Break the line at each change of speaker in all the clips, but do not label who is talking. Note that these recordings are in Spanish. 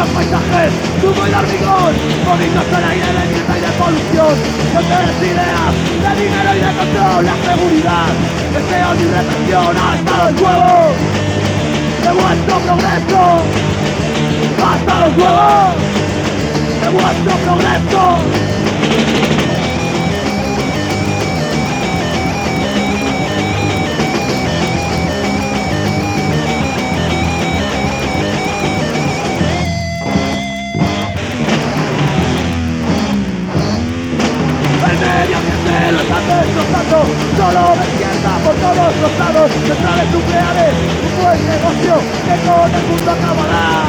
Bonitos paisajes, humo y de hormigón, bonitos el aire de mierda y de polución, grandes ideas, de dinero y de control, la seguridad, deseos y represión hasta los huevos de vuestro progreso, hasta los huevos de vuestro progreso. Lo están destrozando, solo de izquierda por todos los lados, centrales nucleares, un buen negocio que con el mundo acabará.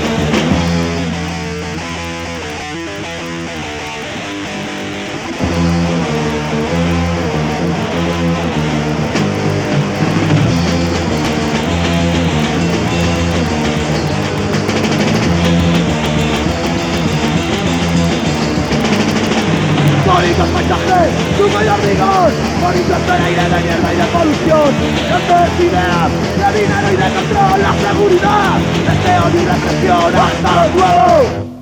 Bonitos paisajes, humo y hormigón, bonitos el aire de mierda y de polución, grandes ideas, de dinero y de control, la seguridad, deseos y represión hasta los huevos.